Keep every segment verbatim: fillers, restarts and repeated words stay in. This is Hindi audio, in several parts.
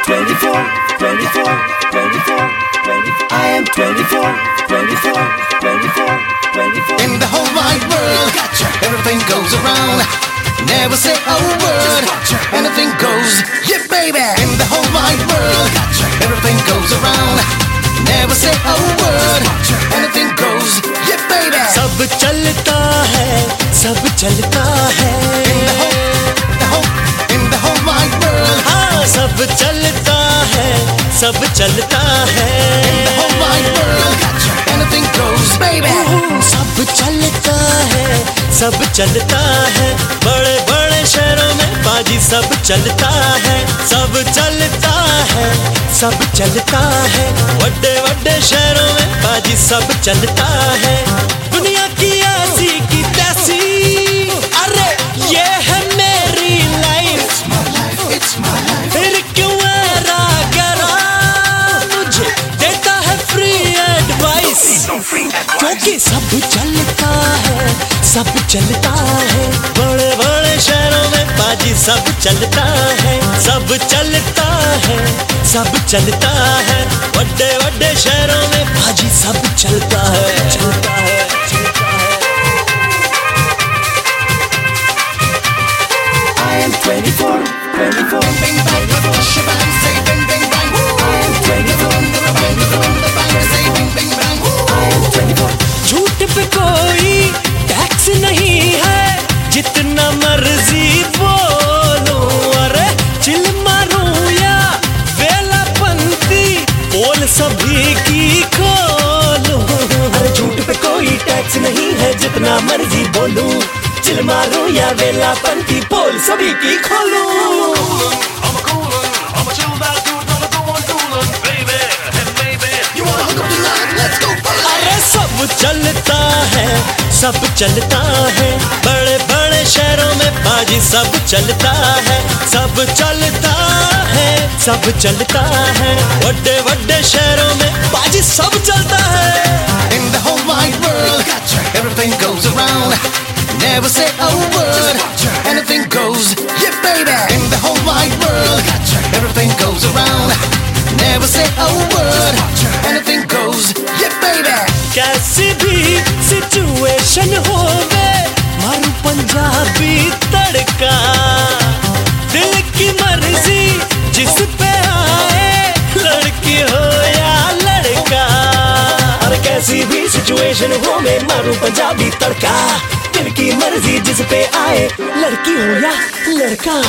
twenty-four, twenty-four, twenty-four, twenty-four. I am twenty-four, twenty-four, twenty-four, twenty-four. In the whole wide world, everything goes around. Never say a word, anything goes. Yeah, baby. In the whole wide world, everything goes around. Never say a word, anything goes. Yeah, baby. सब चलता है, सब चलता है. In the whole, the whole, in the whole wide world. हाँ, सब चलता है, सब चलता है. In the whole wide world, anything goes, baby. सब चलता है, सब चलता है. बड़े बड़े शहरों में बाजी सब चलता है. सब चलता है, सब चलता है. बड़े बड़े शहरों में बाजी सब चलता है. दुनिया की ऐसी की तैसी, अरे ये है मेरी लाइफ. फिर क्यों ऐरा गरा मुझे देता है फ्री एडवाइस. क्योंकि सब चलता है, सब चलता है. बड़े बड़े शहरों में बाजी सब चलता है. सब चलता है, सब चलता है. बड़े बड़े शहरों में बाजी सब चलता है, चलता है, चलता है. I am twenty-four, twenty-four, Bing bang, shabang, say bing bing bang. I am twenty-four, Bang the bang, say bing bing bang. I am twenty-four. झूठ पे कोई टैक्स नहीं है, जितना मर्जी बोलो. अरे चिल मारूं या वेलापंती, बोल सभी की खोलो. अरे झूठ पे कोई टैक्स नहीं है, जितना मर्जी बोलूं. चिल मारूं या वेलापंती, बोल सभी की खोलो. अरे सब चलता है, सब चलता है. बड़े बड़े शहरों में बाजी सब चलता है. सब चलता है, सब चलता है. बड़े बड़े शहरों में बाजी सब चलता है. In the whole wide world, everything goes around. Never say a word, anything goes. Yeah, baby. In the whole wide world, everything goes around. Never say a word, anything goes. Yeah, baby. कैसी भी सिचुएशन होवे, मारू पंजाबी तड़का. दिल की मर्जी जिस पे आए, लड़की हो या लड़का. और कैसी भी सिचुएशन हो में मारू पंजाबी तड़का. दिल की मर्जी जिस पे आए, लड़की हो या लड़का.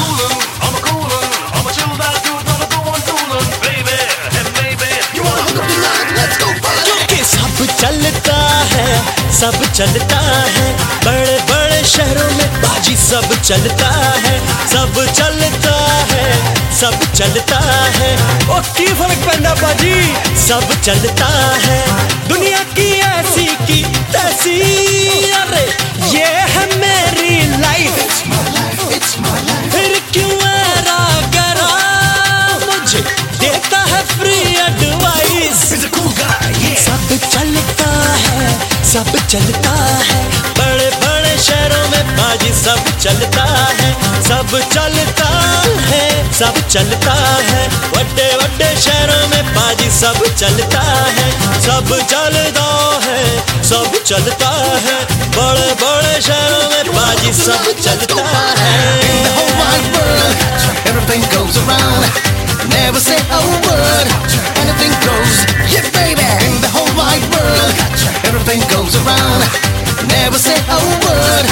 क्योंकि सब चलता है, सब चलता है. बड़े बड़े शहरों में बाजी सब चलता है. सब चलता है, सब चलता है. ओ की फर्क पैंदा बाजी, सब चलता है. दुनिया की ऐसी की तैसी, अरे ये है मेरी लाइफ. फिर क्यों ऐरा गरा मुझे देता है फ्री एडवाइस. सब चलता है, सब चलता है. बड़े बड़े शहरों में बाजी सब चलता है. सब चलता है, सब चलता है. बड़े बड़े शहरों में बाजी सब चलता है. सब चलता है, सब चलता है. बड़े बड़े शहरों में बाजी सब चलता है. In the whole wide world, everything goes around. Never say a word, anything goes. Yeah, baby. In the whole wide world, everything goes around. Never say a word,